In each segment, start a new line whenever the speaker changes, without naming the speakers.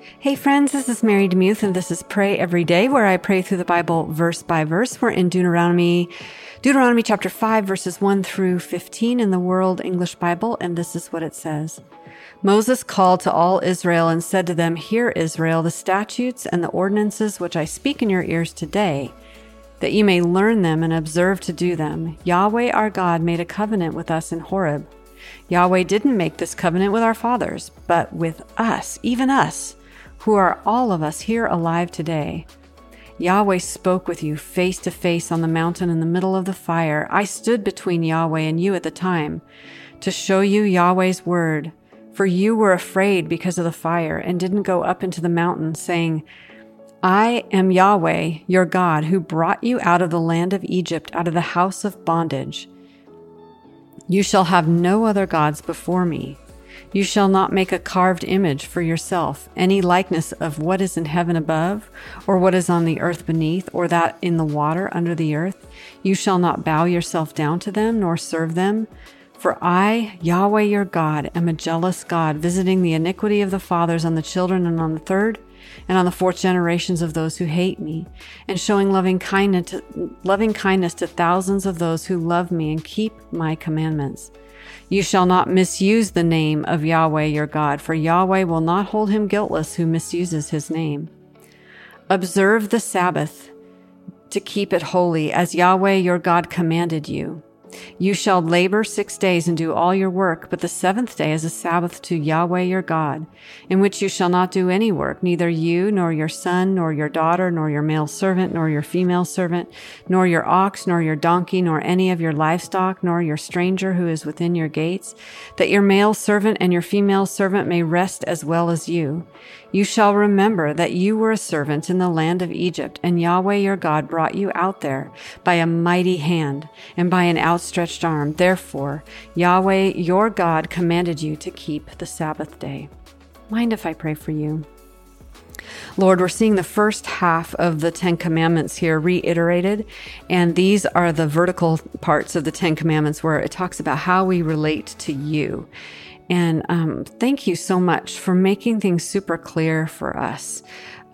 Hey friends, this is Mary DeMuth, and this is Pray Every Day, where I pray through the Bible verse by verse. We're in Deuteronomy chapter 5, verses 1 through 15 in the World English Bible, and this is what it says. Moses called to all Israel and said to them, "Hear, Israel, the statutes and the ordinances which I speak in your ears today, that you may learn them and observe to do them. Yahweh our God made a covenant with us in Horeb. Yahweh didn't make this covenant with our fathers, but with us, even us, who are all of us here alive today. Yahweh spoke with you face to face on the mountain in the middle of the fire. I stood between Yahweh and you at the time to show you Yahweh's word, for you were afraid because of the fire and didn't go up into the mountain, saying, I am Yahweh, your God, who brought you out of the land of Egypt, out of the house of bondage. You shall have no other gods before me. You shall not make a carved image for yourself, any likeness of what is in heaven above, or what is on the earth beneath, or that in the water under the earth. You shall not bow yourself down to them, nor serve them. For I, Yahweh your God, am a jealous God, visiting the iniquity of the fathers on the children and on the third and on the fourth generations of those who hate me, and showing loving kindness to thousands of those who love me and keep my commandments. You shall not misuse the name of Yahweh your God, for Yahweh will not hold him guiltless who misuses his name. Observe the Sabbath to keep it holy, as Yahweh your God commanded you. You shall labor 6 days and do all your work, but the seventh day is a Sabbath to Yahweh your God, in which you shall not do any work, neither you, nor your son, nor your daughter, nor your male servant, nor your female servant, nor your ox, nor your donkey, nor any of your livestock, nor your stranger who is within your gates, that your male servant and your female servant may rest as well as you. You shall remember that you were a servant in the land of Egypt, and Yahweh your God brought you out there by a mighty hand and by an outstretched arm. Therefore, Yahweh your God commanded you to keep the Sabbath day." Mind if I pray for you? Lord, we're seeing the first half of the Ten Commandments here reiterated, and these are the vertical parts of the Ten Commandments where it talks about how we relate to you. And thank you so much for making things super clear for us,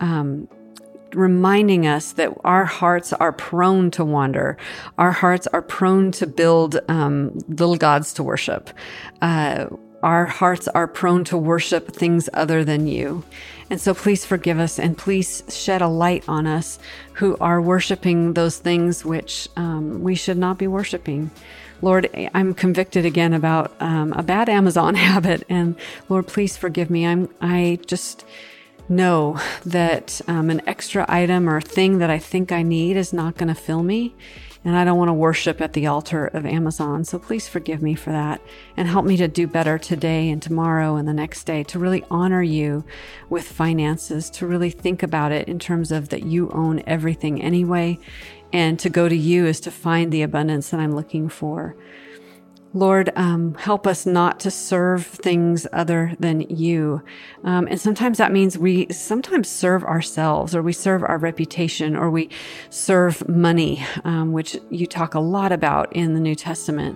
reminding us that our hearts are prone to wander. Our hearts are prone to build little gods to worship. Our hearts are prone to worship things other than you. And so please forgive us, and please shed a light on us who are worshiping those things which we should not be worshiping. Lord, I'm convicted again about a bad Amazon habit, and Lord, please forgive me. I just know that an extra item or thing that I think I need is not going to fill me, and I don't want to worship at the altar of Amazon. So please forgive me for that, and help me to do better today and tomorrow and the next day, to really honor you with finances, to really think about it in terms of that you own everything anyway, and to go to you is to find the abundance that I'm looking for. Lord, help us not to serve things other than you. And sometimes that means we sometimes serve ourselves, or we serve our reputation, or we serve money, which you talk a lot about in the New Testament.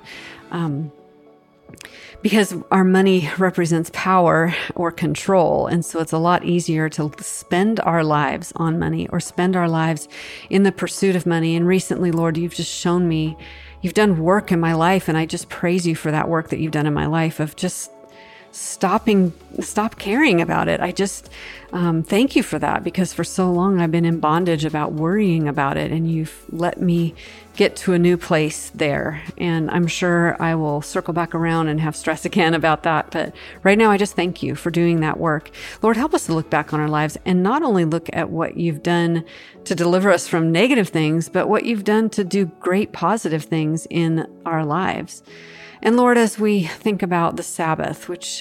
Because our money represents power or control. And so it's a lot easier to spend our lives on money, or spend our lives in the pursuit of money. And recently, Lord, you've just shown me, you've done work in my life, and I just praise you for that work that you've done in my life of just stop caring about it. I just thank you for that, because for so long I've been in bondage about worrying about it, and you've let me get to a new place there. And I'm sure I will circle back around and have stress again about that. But right now, I just thank you for doing that work. Lord, help us to look back on our lives and not only look at what you've done to deliver us from negative things, but what you've done to do great positive things in our lives. And Lord, as we think about the Sabbath, which,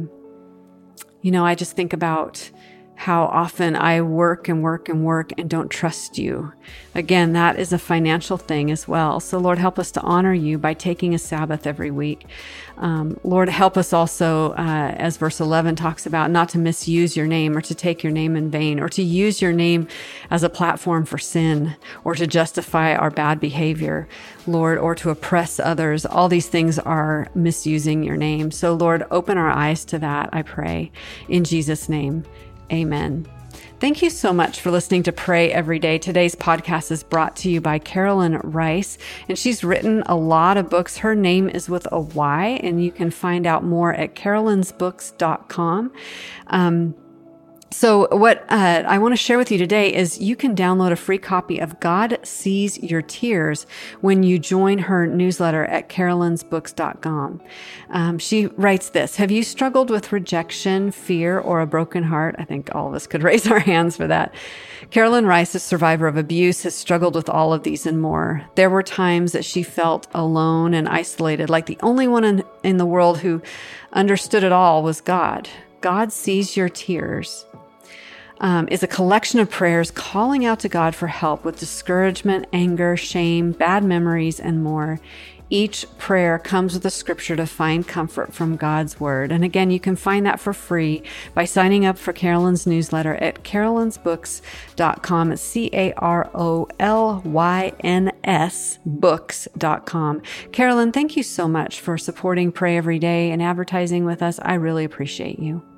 I just think about how often I work and work and work and don't trust you. Again, that is a financial thing as well. So Lord, help us to honor you by taking a Sabbath every week. Lord, help us also, as verse 11 talks about, not to misuse your name, or to take your name in vain, or to use your name as a platform for sin, or to justify our bad behavior, Lord, or to oppress others. All these things are misusing your name. So Lord, open our eyes to that, I pray, in Jesus' name. Amen. Thank you so much for listening to Pray Every Day. Today's podcast is brought to you by Carolyn Rice, and she's written a lot of books. Her name is with a Y, and you can find out more at carolynsbooks.com. So what I want to share with you today is you can download a free copy of God Sees Your Tears when you join her newsletter at carolynsbooks.com. She writes this: have you struggled with rejection, fear, or a broken heart? I think all of us could raise our hands for that. Carolyn Rice, a survivor of abuse, has struggled with all of these and more. There were times that she felt alone and isolated, like the only one in the world who understood it all was God. God Sees Your Tears is a collection of prayers calling out to God for help with discouragement, anger, shame, bad memories, and more. Each prayer comes with a scripture to find comfort from God's word. And again, you can find that for free by signing up for Carolyn's newsletter at carolynsbooks.com. It's CAROLYNS books.com. Carolyn, thank you so much for supporting Pray Every Day and advertising with us. I really appreciate you.